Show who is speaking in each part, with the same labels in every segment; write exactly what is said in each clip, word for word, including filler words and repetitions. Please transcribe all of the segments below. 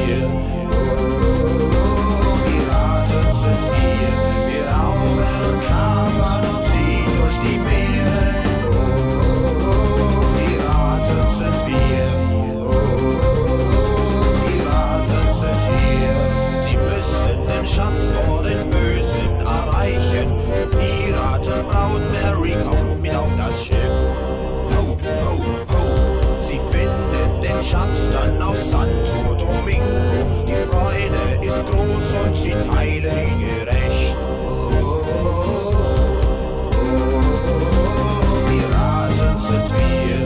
Speaker 1: wir. Oh, Piraten sind wir. Wir rauben und kapern und ziehen durch die Meere. Oh, Piraten sind wir. Oh, Piraten sind wir. Sie müssen den Schatz vor den Bösen erreichen. Piratenbraut Mary kommt mit auf das Schiff. Ho, ho, ho. Sie finden den Schatz dann auf Santo Domingo. Die Freude ist groß und sie teilen ihn gerecht. Oh, oh, oh, oh, Piraten sind wir.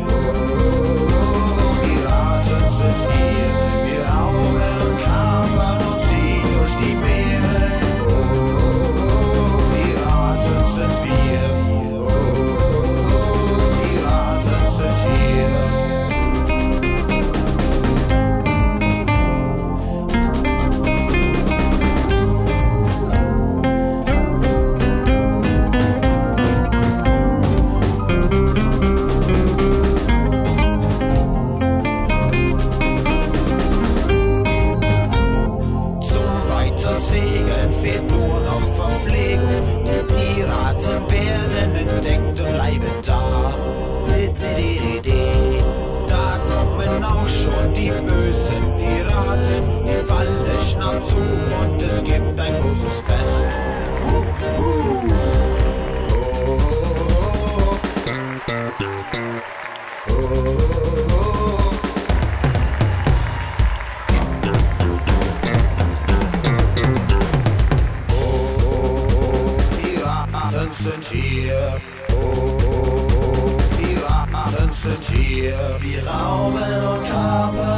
Speaker 1: Oh, Piraten sind wir. Wir rauben und kapern und ziehen durch die Meere. Oh, Piraten sind wir. Oh, Piraten sind wir. Zum Weitersegeln fehlt nur noch Verpflegung. Die Piraten werden entdeckt und bleiben da. Da kommen auch schon die bösen Piraten. Die Falle schnappt zu und es gibt ein großes Fest. Uh, uh. Oh, oh, oh. Piraten sind hier. Oh, Piraten sind hier. Wir rauben und kapern